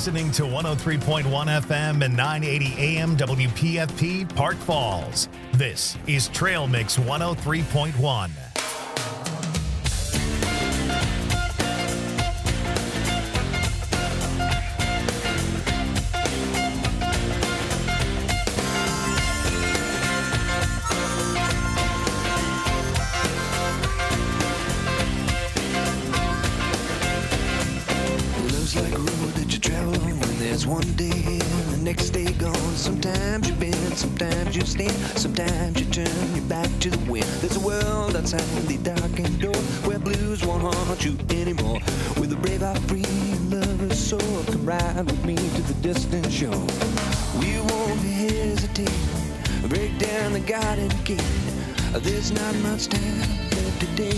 listening to 103.1 FM and 980 AM WPFP Park Falls. This is Trail Mix 103.1. One day and the next day gone. Sometimes you bend, sometimes you stand, sometimes you turn your back to the wind. There's a world outside the darkened door where blues won't haunt you anymore. With a brave heart, free lover's soul, come ride with me to the distant shore. We won't hesitate, break down the garden gate. There's not much time left today.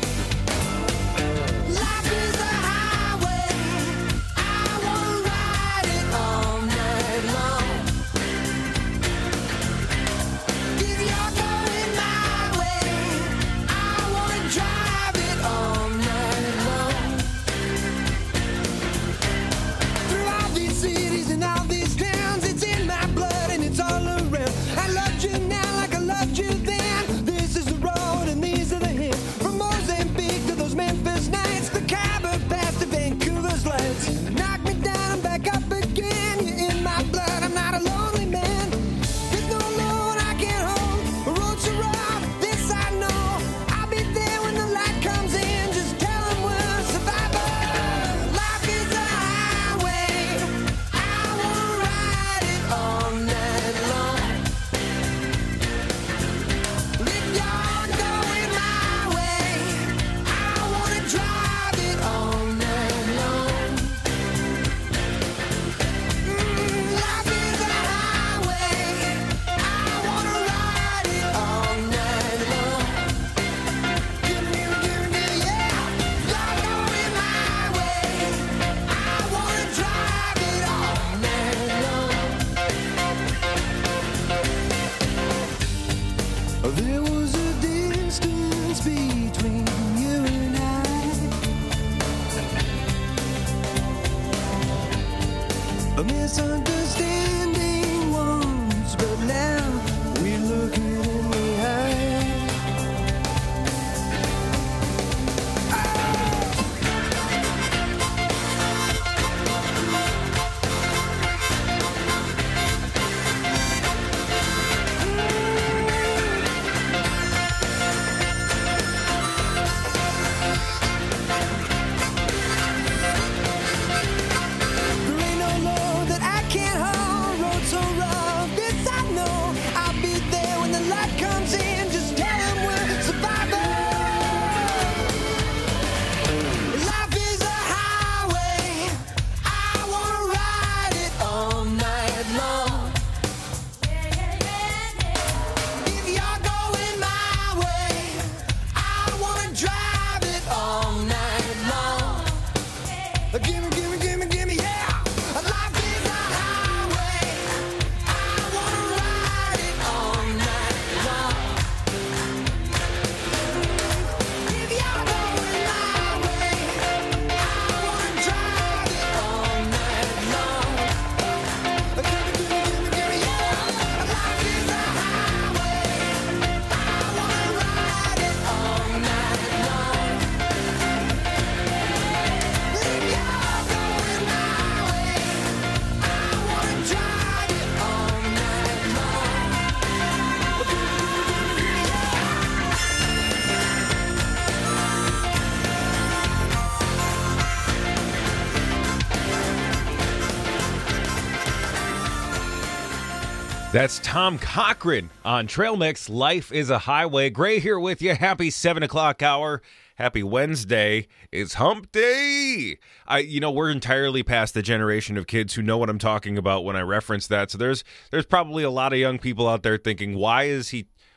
That's Tom Cochrane on Trail Mix. Life is a Highway. Gray here with you. Happy 7 o'clock hour. Happy Wednesday. It's hump day. We're entirely past the generation of kids who know what I'm talking about when I reference that. So there's probably a lot of young people out there thinking, why is he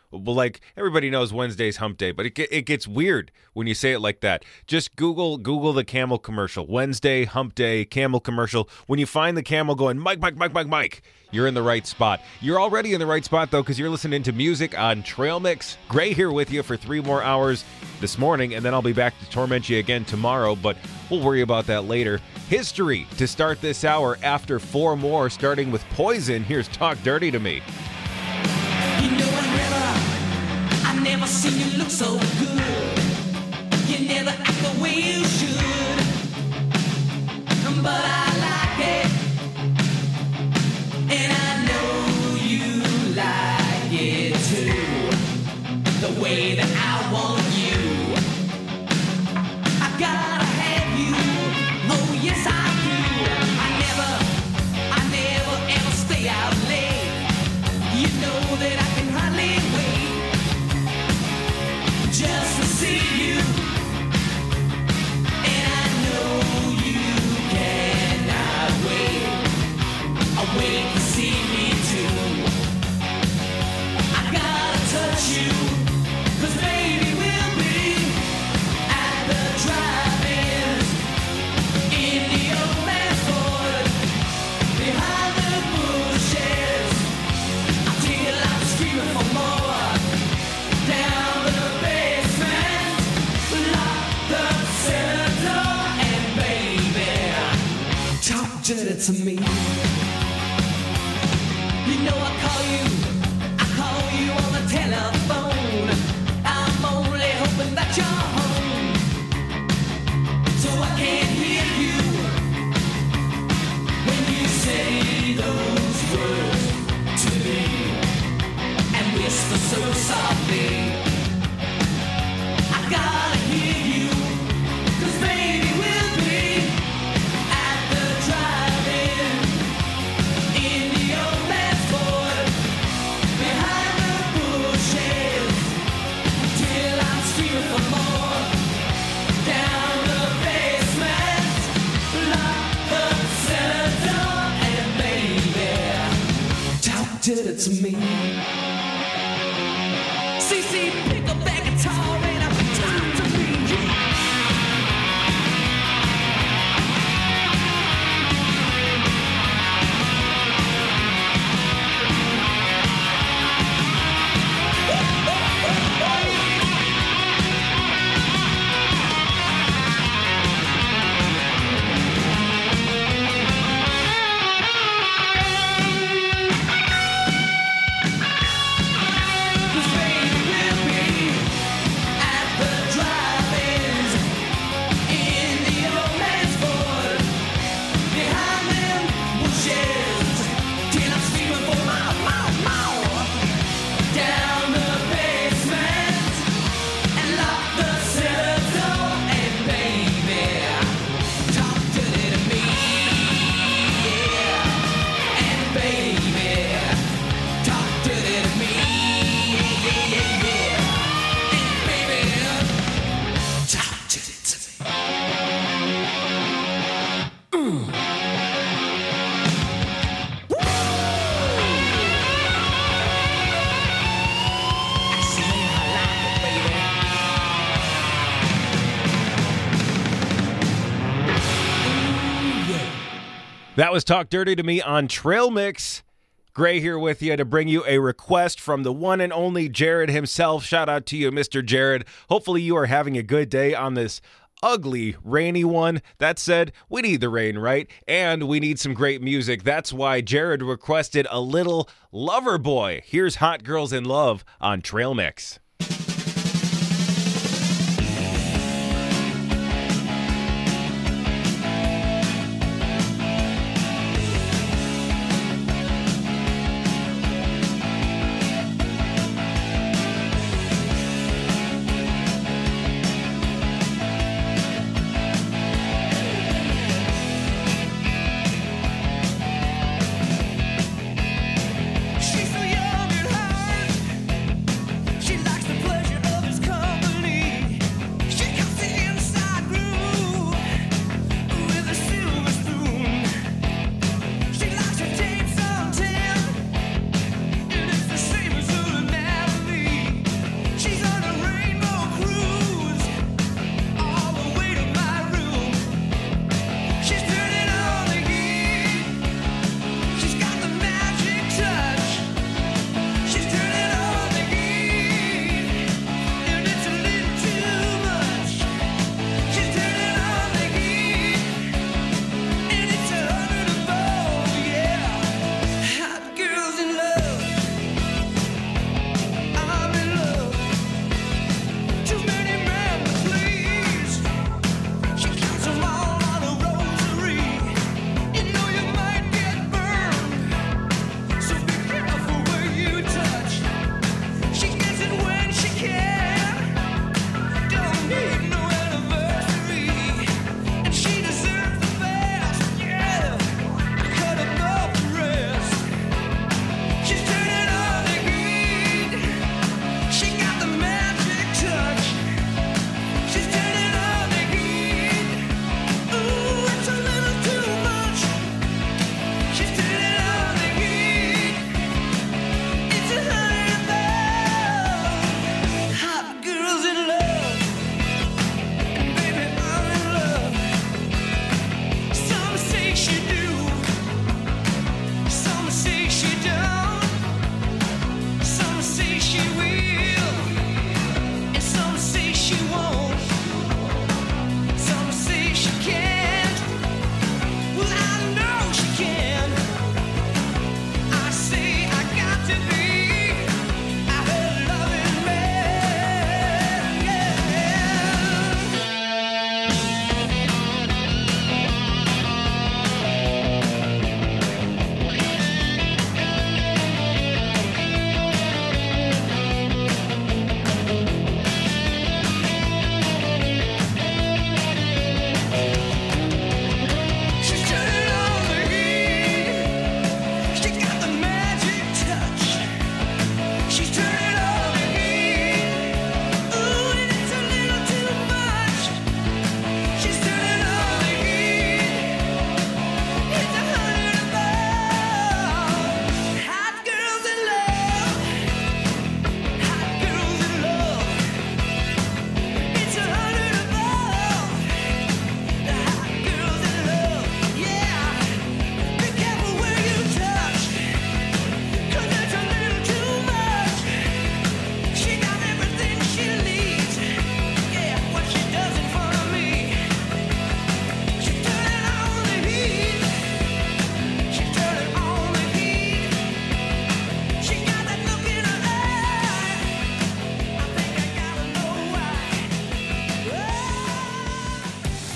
Well, like everybody knows Wednesday's hump day, but it gets weird when you say it like that. Just Google the camel commercial. Wednesday, hump day, camel commercial. When you find the camel going, Mike, you're in the right spot. You're already in the right spot, though, because you're listening to music on Trail Mix. Gray here with you for 3 more hours this morning, and then I'll be back to torment you again tomorrow, but we'll worry about that later. History to start this hour after 4 more, starting with Poison. Here's Talk Dirty to Me. You know I never seen you look so good. You never act the way you should. But I like it. And I know you like it too. The way that I want you. I gotta have you. Oh yes I do. I never ever stay out late. You know that I can hardly wait just to see you. And I know you cannot wait. I wait to see me too. I gotta touch you, 'cause baby we'll be at the drive-in in the old man's Ford, behind the bushes, until I'm screaming for more. Down the basement, lock the cellar door, and baby, talk dirty to me. You know I call you on the telephone. I'm only hoping that you're home, so I can hear you when you say those words to me and whisper so softly. I gotta hear you, 'cause baby we'll be at the drive-in in the old man's Ford, behind the bushes, till I'm screaming for more. Down the basement, lock the cellar door, and baby, talk dirty to me. CC, pick up that guitar and I'm talk to me. That was Talk Dirty to Me on Trail Mix. Gray here with you to bring you a request from the one and only Jared himself. Shout out to you, Mr. Jared. Hopefully you are having a good day on this ugly, rainy one. That said, we need the rain, right? And we need some great music. That's why Jared requested a little Lover Boy. Here's Hot Girls in Love on Trail Mix. She's so young at heart. She likes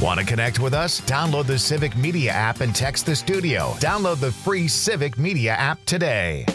Want to connect with us? Download the Civic Media app and text the studio. Download the free Civic Media app today.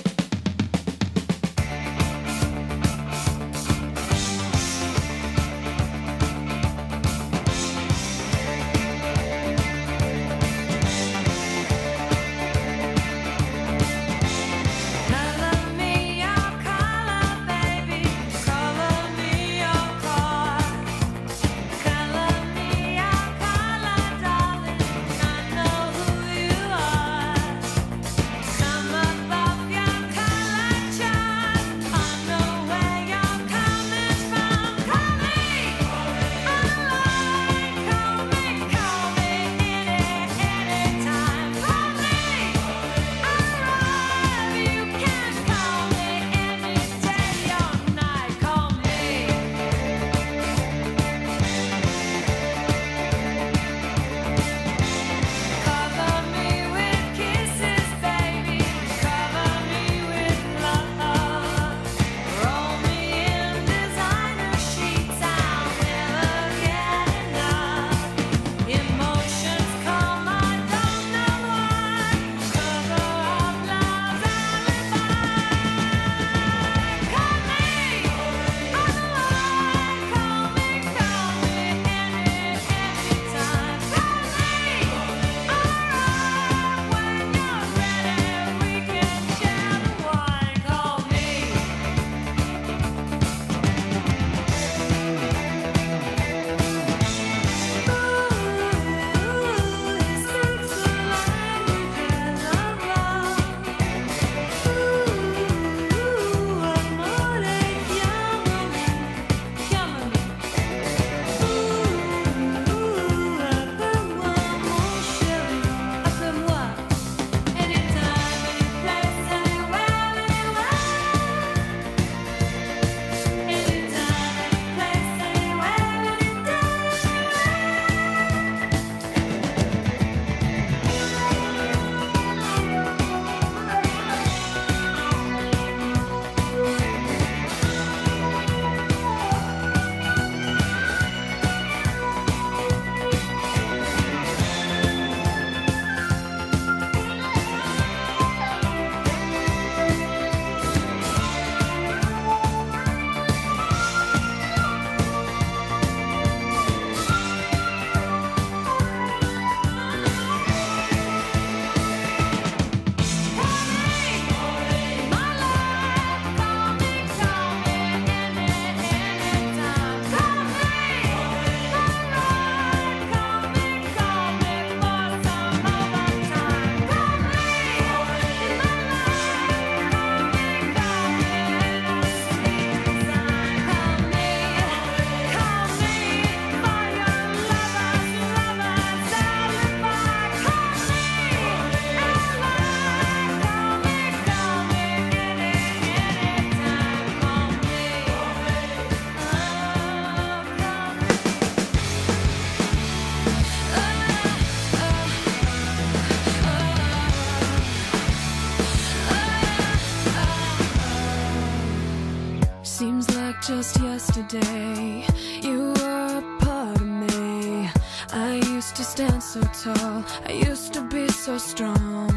Just yesterday, you were a part of me. I used to stand so tall, I used to be so strong.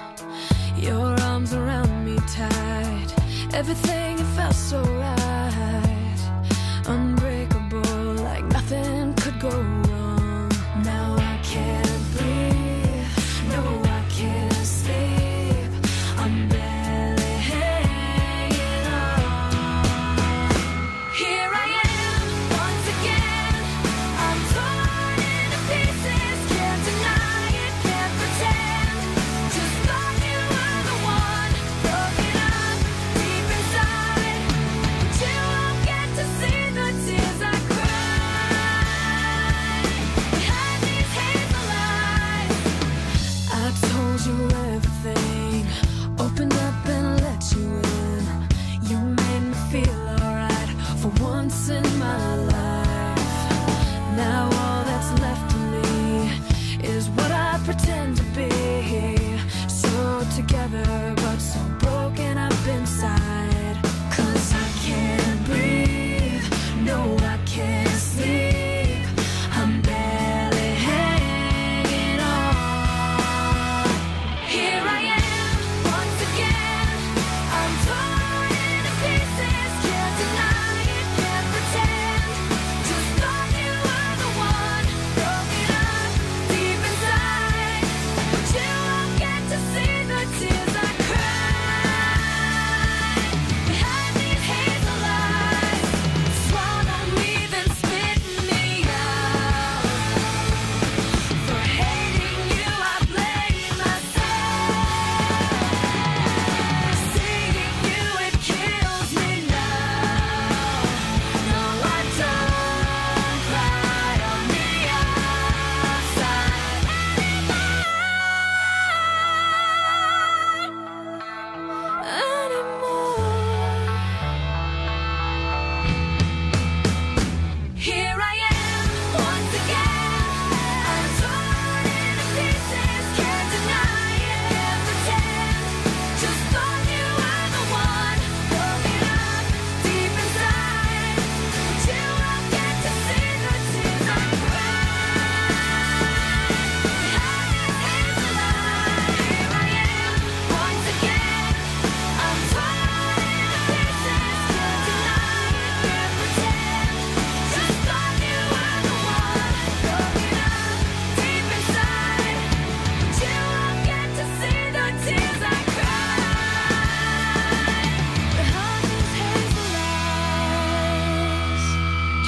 Your arms around me tight, everything it felt so right. Unbreakable, like nothing could go wrong. Now I can't breathe, no I can't sleep. I'm barely hanging on. Here I am, once again. I'm torn into pieces. Can't deny it, can't pretend. Just thought you were the one. Broken up deep inside. But you won't get to see the tears I cry.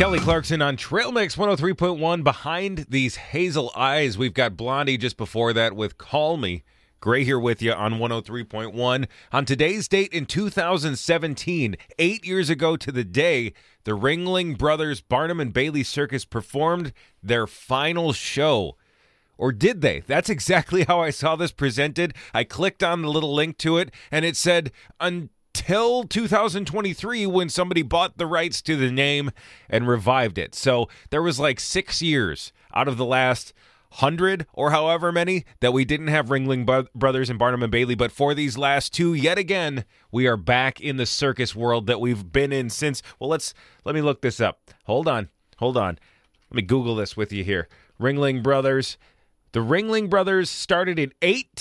Kelly Clarkson on Trail Mix 103.1. Behind these hazel eyes, we've got Blondie just before that with Call Me. Gray here with you on 103.1. On today's date in 2017, 8 years ago to the day, the Ringling Brothers Barnum and Bailey Circus performed their final show. Or did they? That's exactly how I saw this presented. I clicked on the little link to it, and it said, until 2023, when somebody bought the rights to the name and revived it. So there was like 6 years out of the last 100 or however many that we didn't have Ringling Brothers and Barnum and Bailey. But for these last two, yet again, we are back in the circus world that we've been in since. Well, let me look this up. Hold on. Let me Google this with you here. Ringling Brothers. The Ringling Brothers started in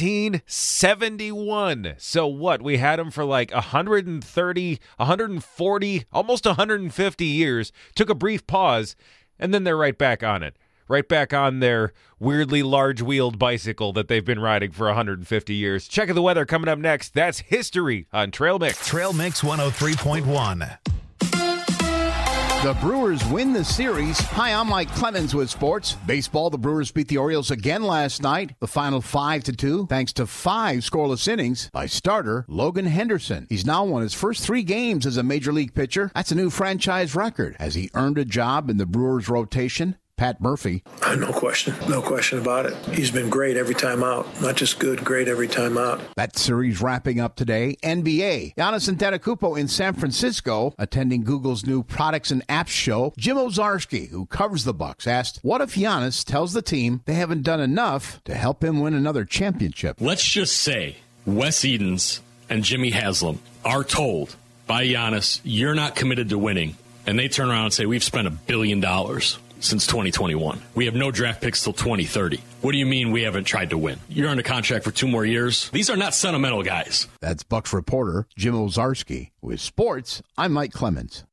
1871. So what? We had them for like 130, 140, almost 150 years. Took a brief pause, and then they're right back on it. Right back on their weirdly large-wheeled bicycle that they've been riding for 150 years. Check of the weather coming up next. That's history on Trail Mix. Trail Mix 103.1. The Brewers win the series. Hi, I'm Mike Clemens with sports. Baseball, the Brewers beat the Orioles again last night. The final 5-2, thanks to 5 scoreless innings by starter Logan Henderson. He's now won his first 3 games as a major league pitcher. That's a new franchise record as he earned a job in the Brewers rotation. Pat Murphy. No question about it. He's been great every time out. Not just good, great every time out. That series wrapping up today. NBA. Giannis Antetokounmpo in San Francisco, attending Google's new products and apps show. Jim Ozarski, who covers the Bucks, asked, what if Giannis tells the team they haven't done enough to help him win another championship? Let's just say Wes Edens and Jimmy Haslam are told by Giannis, you're not committed to winning. And they turn around and say, we've spent $1 billion since 2021. We have no draft picks till 2030. What do you mean we haven't tried to win? You're under contract for 2 more years. These are not sentimental guys. That's Bucks reporter Jim Ozarski. With sports, I'm Mike Clemens.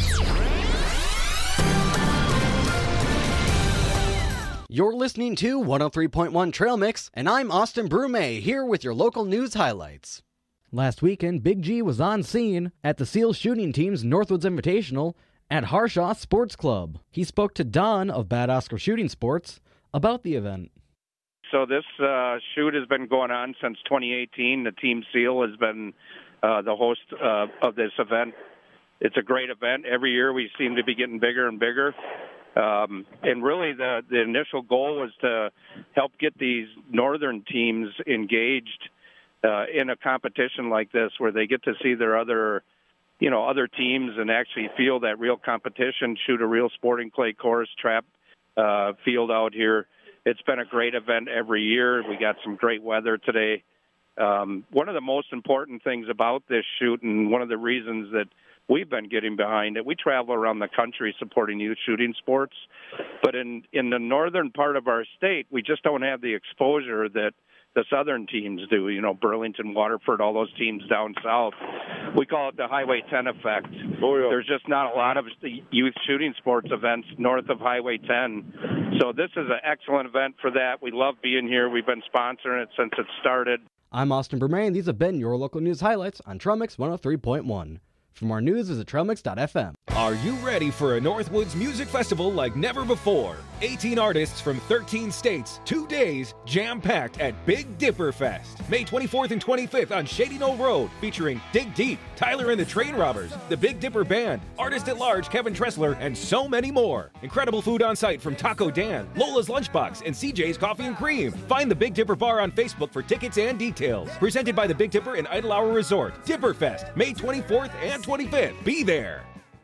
You're listening to 103.1 Trail Mix, and I'm Austin Brume, here with your local news highlights. Last weekend, Big G was on scene at the SEAL shooting team's Northwoods Invitational at Harshaw Sports Club. He spoke to Don of Bad Oscar Shooting Sports about the event. So this shoot has been going on since 2018. The Team SEAL has been the host of this event. It's a great event. Every year we seem to be getting bigger and bigger. And really the initial goal was to help get these northern teams engaged in a competition like this where they get to see their other teams and actually feel that real competition, shoot a real sporting clay course, trap field out here. It's been a great event every year. We got some great weather today. One of the most important things about this shoot, and one of the reasons that we've been getting behind it, we travel around the country supporting youth shooting sports. But in the northern part of our state, we just don't have the exposure that the southern teams do, Burlington, Waterford, all those teams down south. We call it the Highway 10 effect. Oh, yeah. There's just not a lot of youth shooting sports events north of Highway 10. So this is an excellent event for that. We love being here. We've been sponsoring it since it started. I'm Austin Bermain, and these have been your local news highlights on Trail Mix 103.1. For more news, visit trailmix.fm. Are you ready for a Northwoods Music Festival like never before? 18 artists from 13 states, 2 days, jam-packed at Big Dipper Fest. May 24th and 25th on Shady Knoll Road, featuring Dig Deep, Tyler and the Train Robbers, the Big Dipper Band, Artist-at-Large Kevin Tressler, and so many more. Incredible food on site from Taco Dan, Lola's Lunchbox, and CJ's Coffee and Cream. Find the Big Dipper Bar on Facebook for tickets and details. Presented by the Big Dipper and Idle Hour Resort. Dipper Fest, May 24th and 25th. Be there.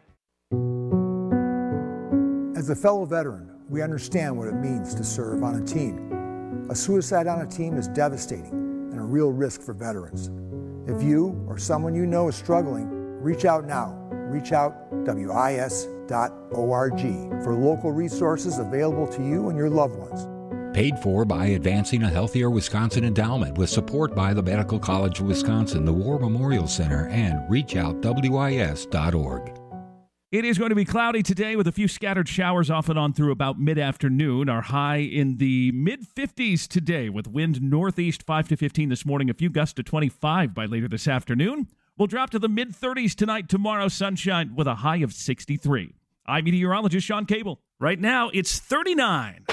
As a fellow veteran, we understand what it means to serve on a team. A suicide on a team is devastating and a real risk for veterans. If you or someone you know is struggling, reach out now. Reach out WIS.org for local resources available to you and your loved ones. Paid for by Advancing a Healthier Wisconsin Endowment with support by the Medical College of Wisconsin, the War Memorial Center, and reachoutwis.org. It is going to be cloudy today with a few scattered showers off and on through about mid-afternoon. Our high in the mid-50s today with wind northeast 5 to 15 this morning, a few gusts to 25 by later this afternoon. We'll drop to the mid-30s tonight, tomorrow, sunshine with a high of 63. I'm meteorologist Sean Cable. Right now, it's 39.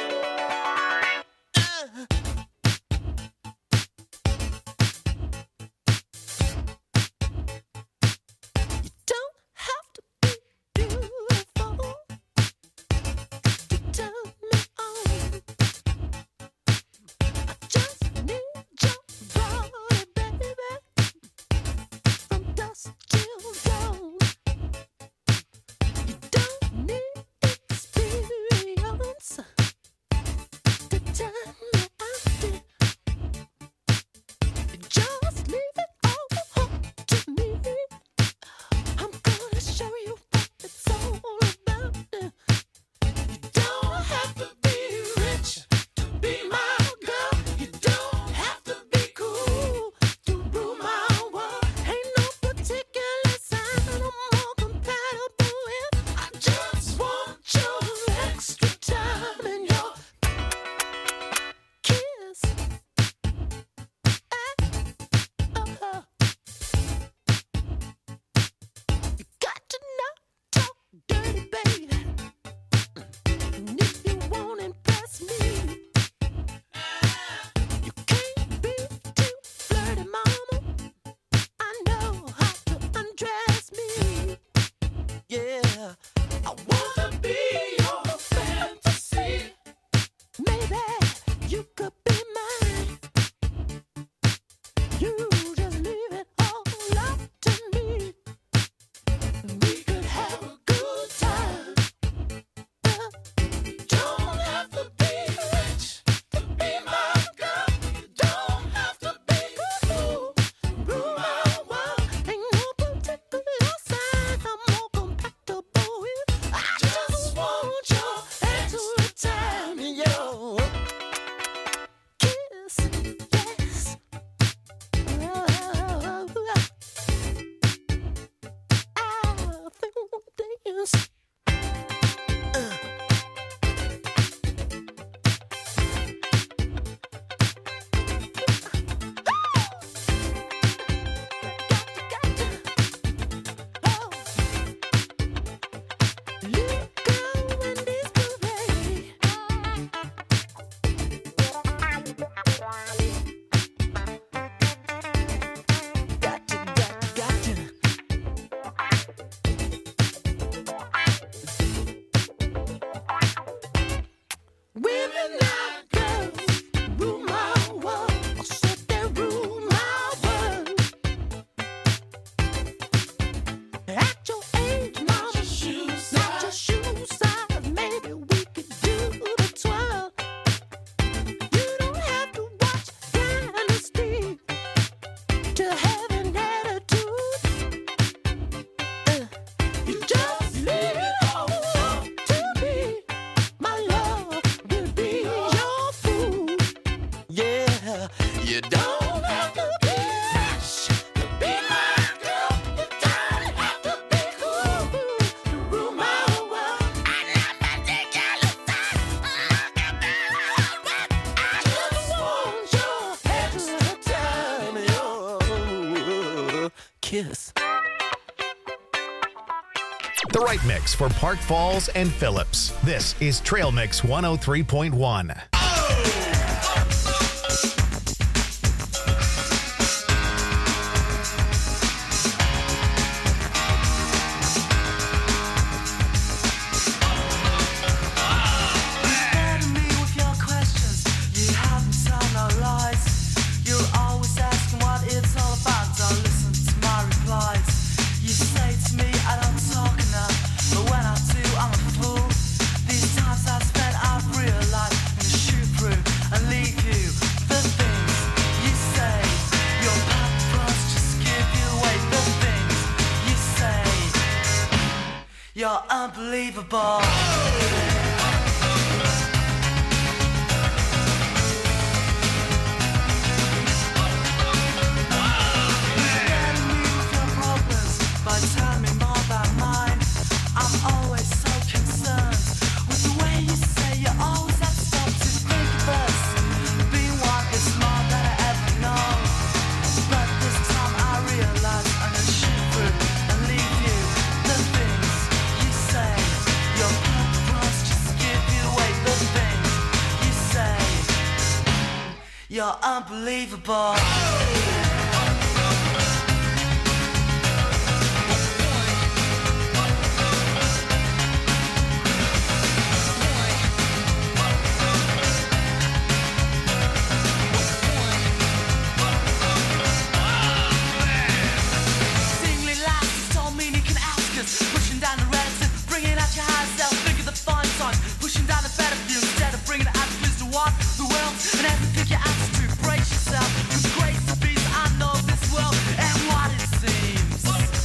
Kiss. The right mix for Park Falls and Phillips. This is Trail Mix 103.1. You're unbelievable. By telling me more about mine, I'm always so concerned with the way you say you always have to stop to think of us. Being one is more than I ever know, but this time I realize I'm gonna shoot through and leave you. The things you say, You're unbelievable. Singly laughs, told me you can ask us. Pushing down the relative, bringing out your high self. Think of the fun times, pushing down the better view instead of bringing it out to what the world and everything you ask to brace yourself. With grace to be, I know this world and what it seems.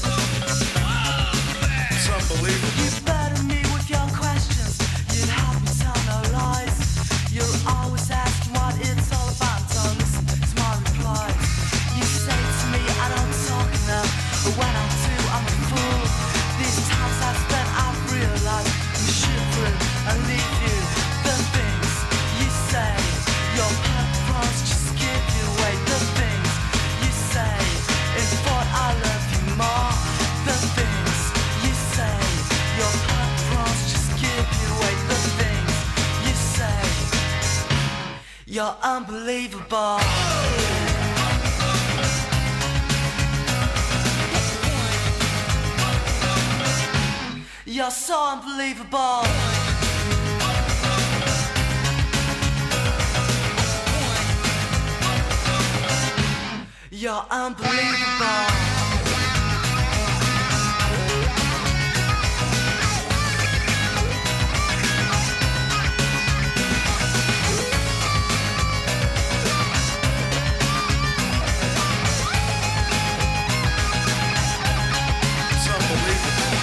It's unbelievable. You burden me with your questions. You help me tell no lies. You're always asking what it's all about. Don't listen to my replies. You say to me I don't talk enough, but when I do, I'm a fool. These times I've spent, I've realized I'm shivering and leave you. The things you say, your purpose just give you away. The things you say, in thought I love you more. The things you say, your purpose just give you away. The things you say, you're unbelievable. You're so unbelievable. You're unbelievable. It's unbelievable.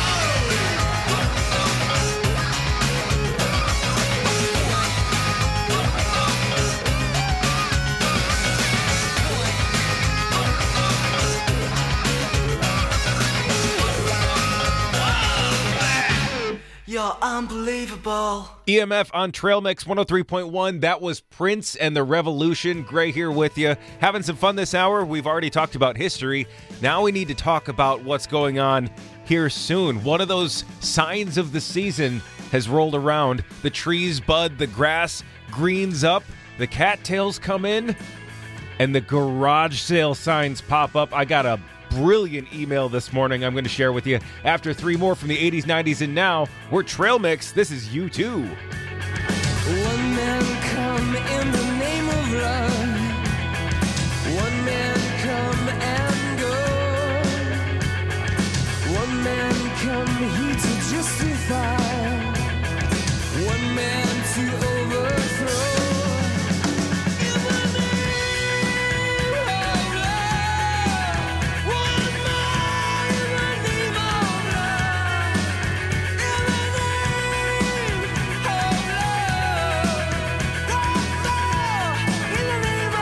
You're unbelievable. EMF on Trail Mix 103.1. That was Prince and the Revolution. Gray here with you. Having some fun this hour. We've already talked about history. Now we need to talk about what's going on here soon. One of those signs of the season has rolled around. The trees bud, the grass greens up, the cattails come in, and the garage sale signs pop up. I got a brilliant email this morning I'm going to share with you after 3 more from the 80s, 90s, and now. We're Trail Mix. This is U2. One man come in the name of love. One man come and go. One man come here to justify. One man to overthrow. In the name of love. One man in the name of love. In the name of love. In the name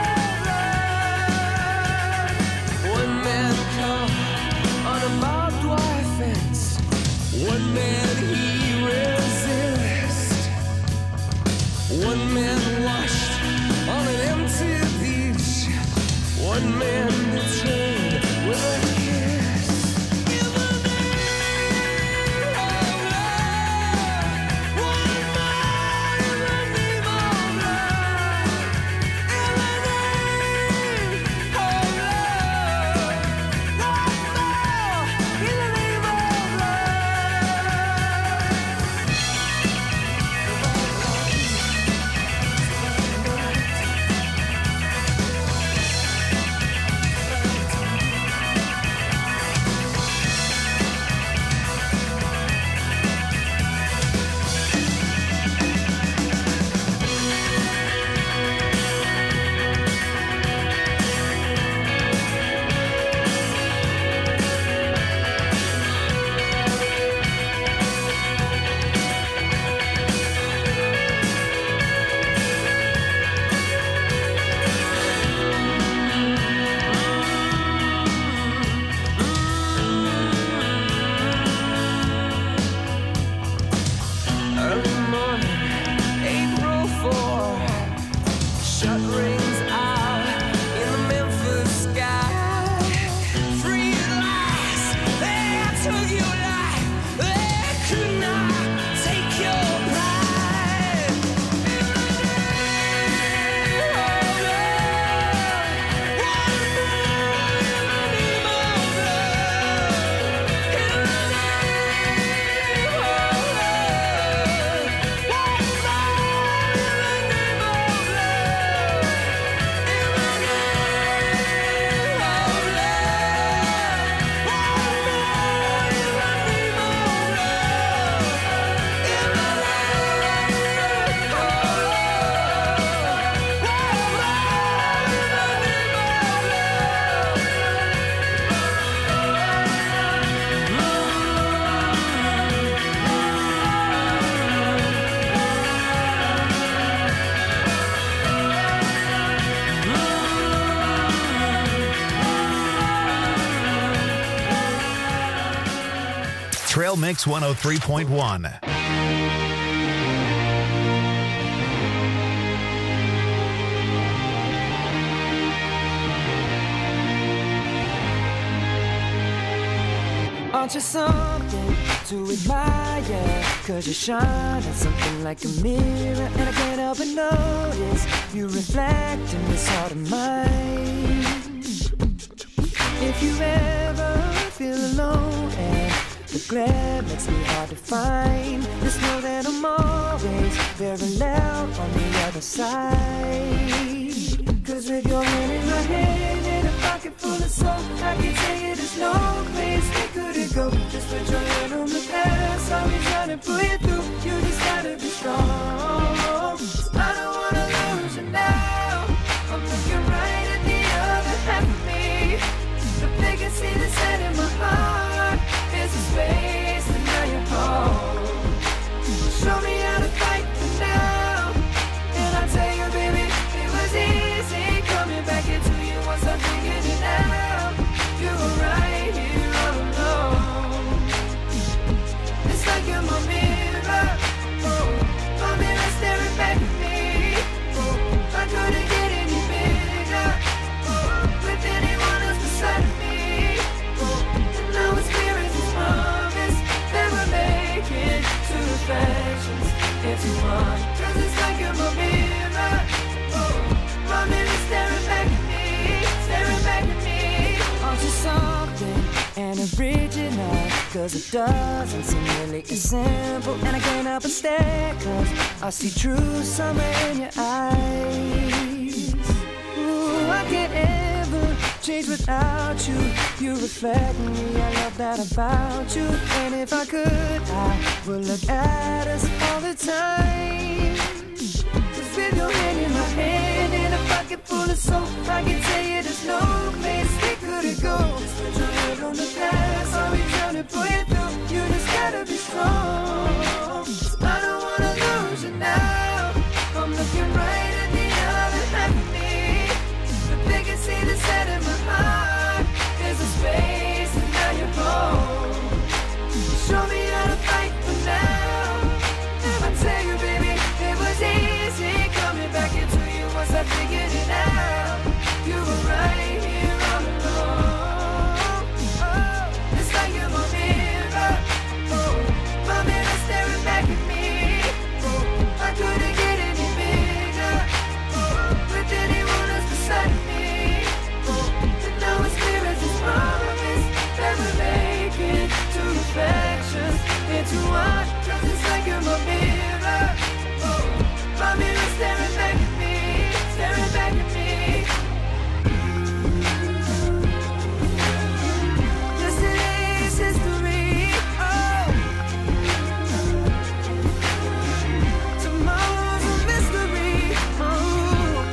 of love. One man come on a barbed wire fence. One man he resists. One man washed on an empty beach. One man betrayed with a kiss. In the name of love. One man in the name of love. In the name of love. In the name of love. Trail Mix 103.1. Aren't you something to admire? 'Cause you shine at something like a mirror, and I can't help but notice you reflect in this heart of mine. If you ever feel alone and the glare makes me hard to find, just know that I'm always very loud on the other side. 'Cause with your hand in my hand and a pocket full of soap, I can tell you there's no place we couldn't go. Just put your hand on the past, I'll be trying to pull you through. You just gotta be strong. I don't wanna lose you now. I'm looking right at the other half of me. The biggest see the set in my heart is a space, and now you're home. Show me how to fight for now, and I tell you, baby, it was easy coming back into you once I figured it out. You were right here all alone. It's like you're my mirror, oh, my mirror staring back at me. Oh, I couldn't get any bigger, oh, with anyone else beside me. Oh, and now it's clear as this promise that we're making two reflections into one. 'Cause it's like you're my mirror, oh, my mirror staring back at me, staring back at me. Aren't you something and original? 'Cause it doesn't seem really as simple, and I can't help but stare, 'cause I see true summer in your eyes. Ooh, I can't ever change without you. You reflect me, I love that about you. And if I could, I would look at us all the time. 'Cause with your hand in my hand and a pocket full of soap, I can tell you there's no place we couldn't go. Just put your head on the past, I'll be trying to pull you through. You just gotta be strong. I don't wanna lose you now. I'm looking right at the other half of me. The biggest see the set in my heart is a space, and now you're home. Show me how to fight for now, and I tell you, baby, it was easy coming back into you once I figured it out. You were right here all along. Oh, it's like you're my mirror, oh, my mirror staring back at me. Oh, I couldn't get any bigger, oh, with anyone else beside me. Oh, and now it's clear as this promise that we're making two reflections into one. 'Cause it's like you're my mirror, oh, my mirror staring back at me, staring back at me. Yesterday's history, oh, tomorrow's a mystery, oh.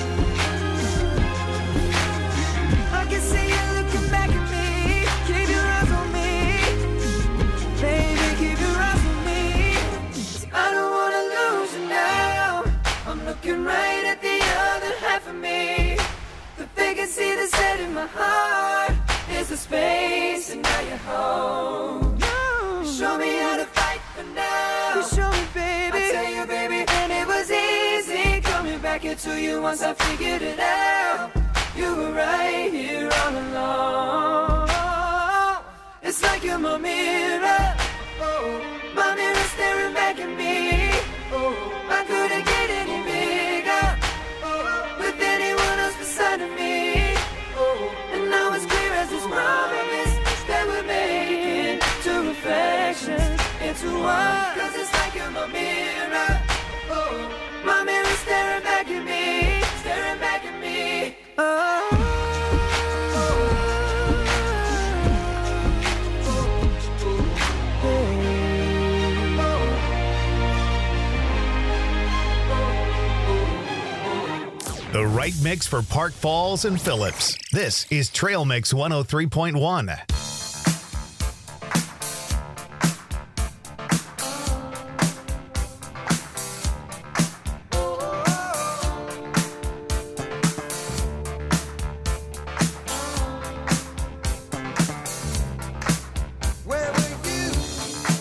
I can see you looking back at me. Keep your eyes on me, baby, keep your eyes on me. 'Cause I don't wanna lose you now. I'm looking right at the other half of me. The vacancy that's set in my heart is the space, and now you're home. You show me how to fight for now. You show me, baby. I tell you, baby, and it was easy coming back into you once I figured it out. You were right here all along. It's like you're my mirror, oh, my mirror staring back at me. Oh, I couldn't get any bigger, oh, with anyone else beside of me. Oh, and now it's clear as this promise that we're making two reflections into one. 'Cause it's like you're my mirror, oh, my mirror staring back at me, staring back at me. Oh. The right mix for Park Falls and Phillips. This is Trail Mix 103.1. Where were you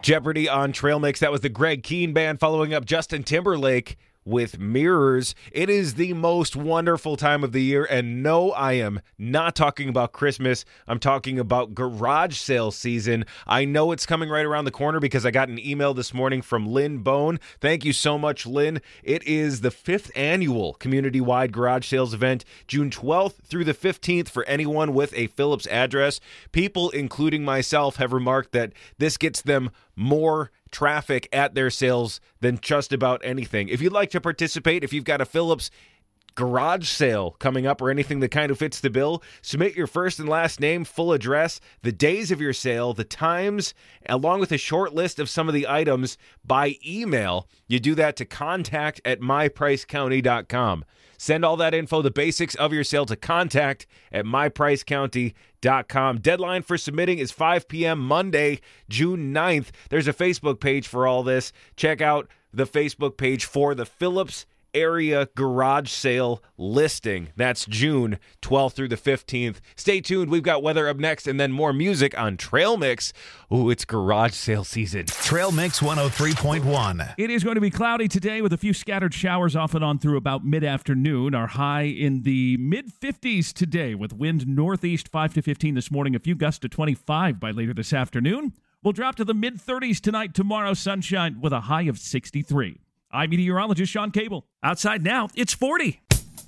Jeopardy on Trail Mix. That was the Greg Keen Band following up Justin Timberlake with Mirrors. It is the most wonderful time of the year, and no, I am not talking about Christmas. I'm talking about garage sale season. I know it's coming right around the corner because I got an email this morning from Lynn Bone. Thank you so much, Lynn. It is the 5th annual community-wide garage sales event, June 12th through the 15th for anyone with a Phillips address. People, including myself, have remarked that this gets them more traffic at their sales than just about anything. If you'd like to participate, if you've got a Phillips garage sale coming up or anything that kind of fits the bill, submit your first and last name, full address, the days of your sale, the times, along with a short list of some of the items by email. You do that to contact@mypricecounty.com. Send all that info, the basics of your sale, to contact@mypricecounty.com. Deadline for submitting is 5 p.m. Monday, June 9th. There's a Facebook page for all this. Check out the Facebook page for the Phillips area garage sale listing. That's June 12th through the 15th. Stay tuned. We've got weather up next and then more music on Trail Mix. Ooh, it's garage sale season. Trail Mix 103.1. It is going to be cloudy today with a few scattered showers off and on through about mid-afternoon. Our high in the mid-50s today with wind northeast 5 to 15 this morning, a few gusts to 25 by later this afternoon. We'll drop to the mid-30s tonight, tomorrow, sunshine with a high of 63. I'm meteorologist Sean Cable. Outside now, it's 40.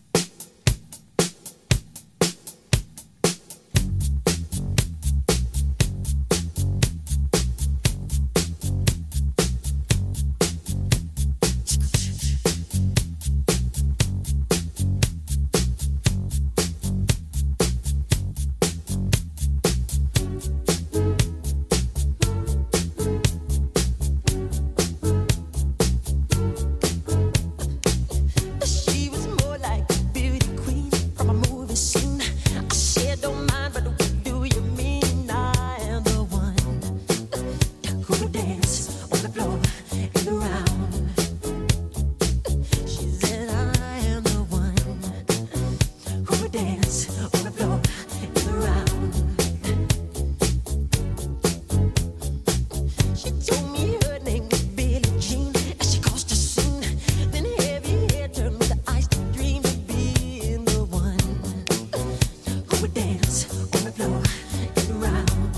She was more like a beauty queen from a movie scene. I said, don't mind, but what do you mean? I am the one who would dance on the floor and around. She said, I am the one who would dance on the floor and around. She told me her name was Billie Jean as she caused a scene. Then heavy hair turned with the eyes to dream of being the one who would dance on the floor and around.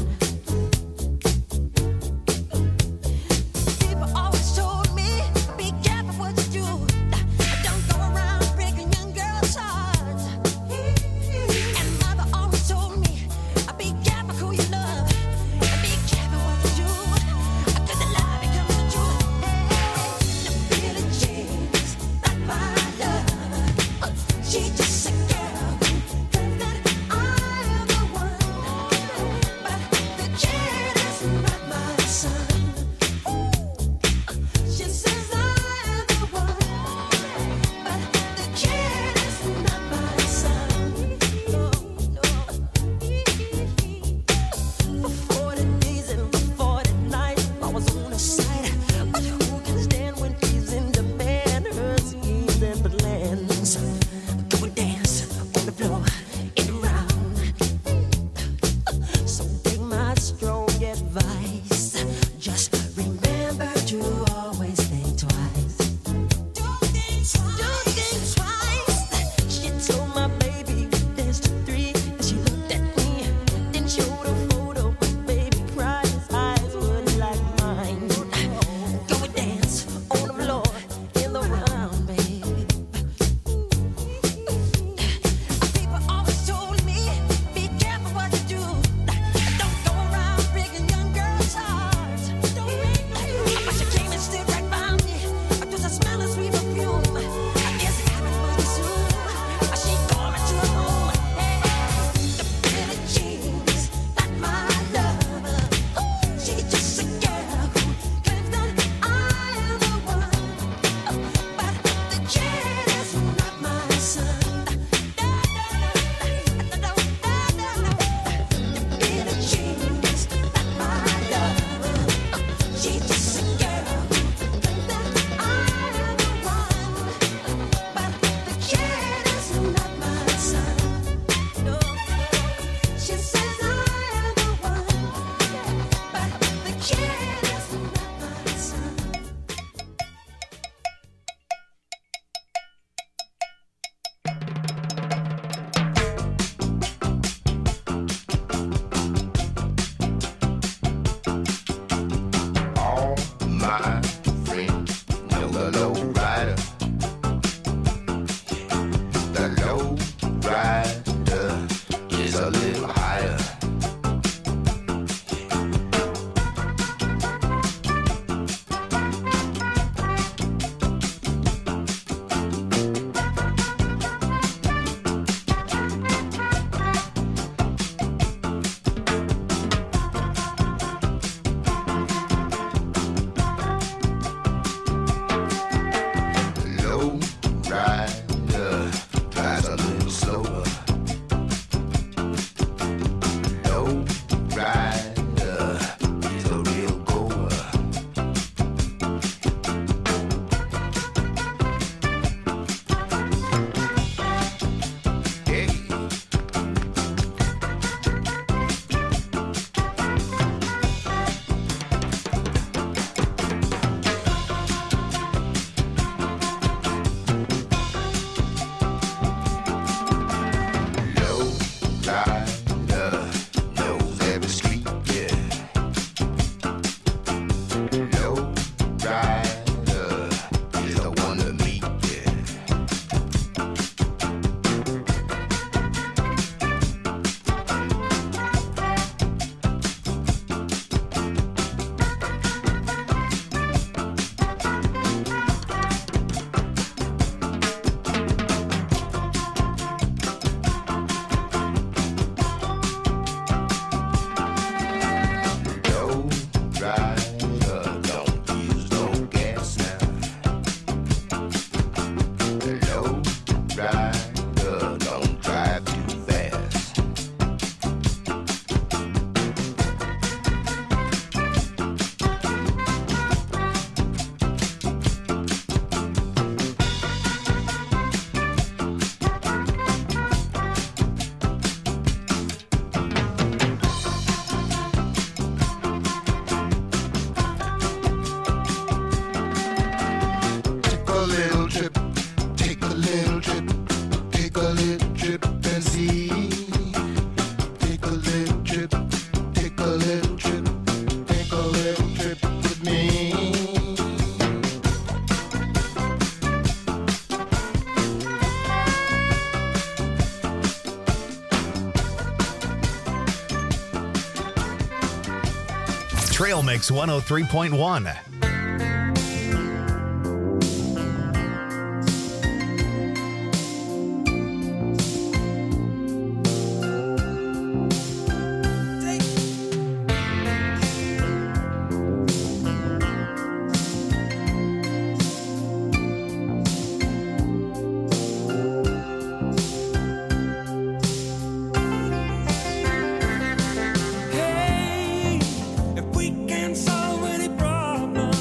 People always told me, be careful what you do. Don't go around breaking young girls' hearts. And mother always told me, be careful who you love. And be careful what you do. 'Cause the lie becomes the truth. Billie Jean's not my love. She's just a girl who claims that I am the one. But the kid is not my son. She says I am the one. But the kid is not my son. For 40 days and for 40 nights, I was on her side. But who can stand when he's in demand? Her schemes and plans. Go and dance on the floor and around. So take my strong advice. Just remember to always think twice. Don't think twice. She told my baby dance to 3. And she looked at me, then showed a photo. Baby cried, his eyes were like mine. Go and dance on the floor in the round, babe. Trail Mix 103.1. If we can solve any problem,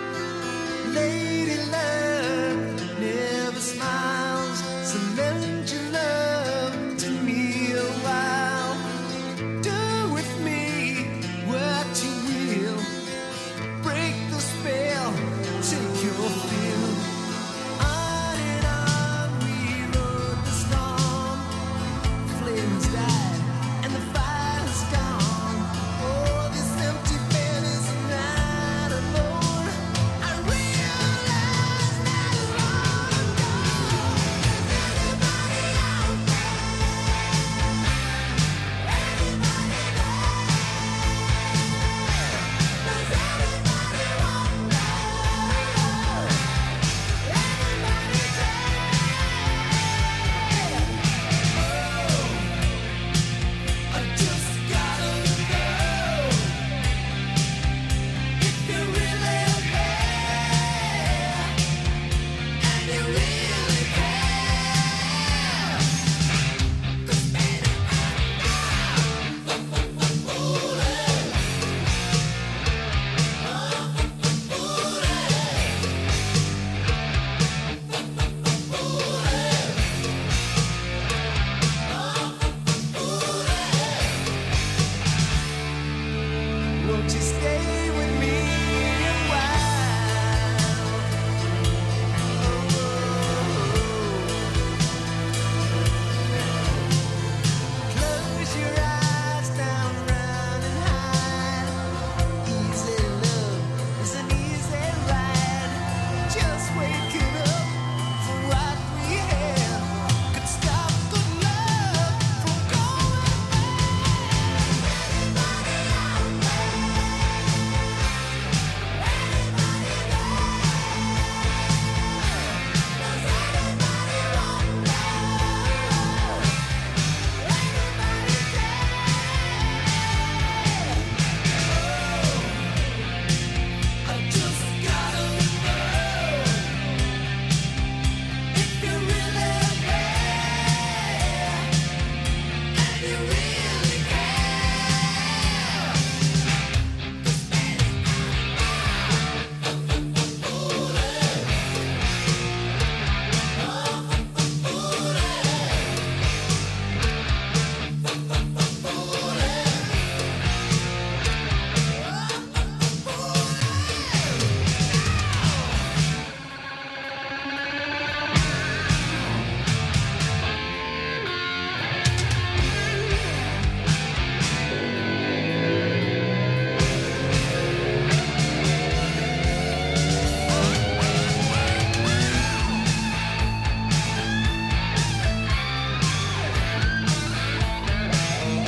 Lady luck never smiles, so let